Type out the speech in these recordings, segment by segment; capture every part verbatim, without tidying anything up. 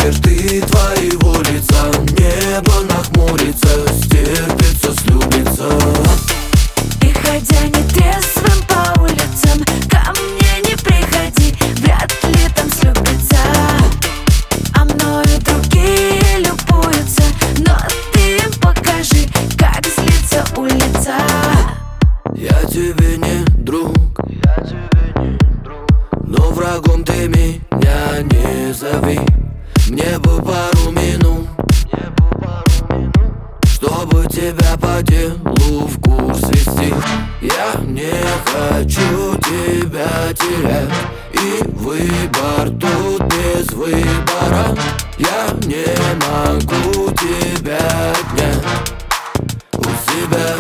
черты твоего лица. Небо нахмурится, стерпится, слюбится. И ходя нетрезвым по улицам, ко мне не приходи, вряд ли там слюбится. А мною другие любуются, но ты им покажи, как злится улица. Я тебе не друг, я тебе не друг, но врагом ты меня не зови. Мне бы пару минут, мне бы пару минут, чтобы тебя по делу в курс вести. Я не хочу тебя терять, и выбор тут без выбора. Я не могу тебя отнять у себя.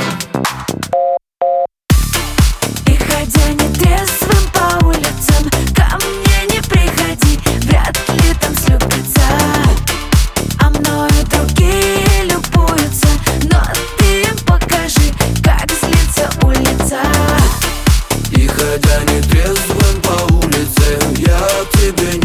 И ходя нетрезвым по улицам, ко мне не приходи, вряд ли там слюбится. А мною другие любуются, но ты им покажи, как злится улица. И ходя нетрезвым по улице, я к тебе